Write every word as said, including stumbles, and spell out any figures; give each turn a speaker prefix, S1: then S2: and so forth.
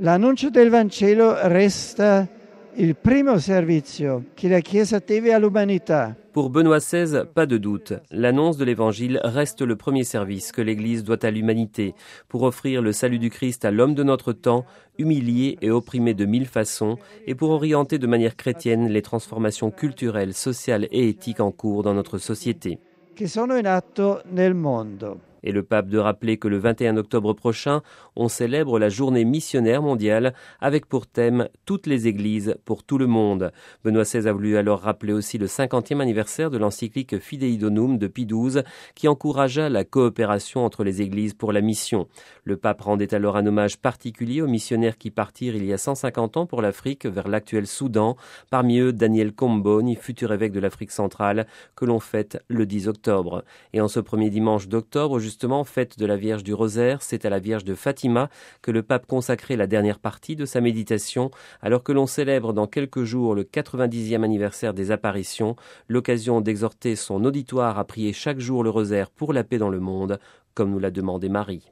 S1: L'annuncio del Vangelo resta il primo servizio che la Chiesa deve all'umanità.
S2: Pour Benoît seize, pas de doute, l'annonce de l'Évangile reste le premier service que l'Église doit à l'humanité, pour offrir le salut du Christ à l'homme de notre temps, humilié et opprimé de mille façons, et pour orienter de manière chrétienne les transformations culturelles, sociales et éthiques en cours dans notre société.
S1: Che sono in atto nel mondo.
S2: Et le pape de rappeler que le vingt et un octobre prochain, on célèbre la journée missionnaire mondiale avec pour thème « Toutes les églises pour tout le monde ». Benoît seize a voulu alors rappeler aussi le cinquantième anniversaire de l'encyclique Fidei Donum de Pie douze qui encouragea la coopération entre les églises pour la mission. Le pape rendait alors un hommage particulier aux missionnaires qui partirent il y a cent cinquante ans pour l'Afrique vers l'actuel Soudan, parmi eux Daniel Comboni, futur évêque de l'Afrique centrale, que l'on fête le dix octobre. Et en ce premier dimanche d'octobre, justement, fête de la Vierge du Rosaire, c'est à la Vierge de Fatima que le pape consacrait la dernière partie de sa méditation, alors que l'on célèbre dans quelques jours le quatre-vingt-dixième anniversaire des apparitions, l'occasion d'exhorter son auditoire à prier chaque jour le Rosaire pour la paix dans le monde, comme nous l'a demandé Marie.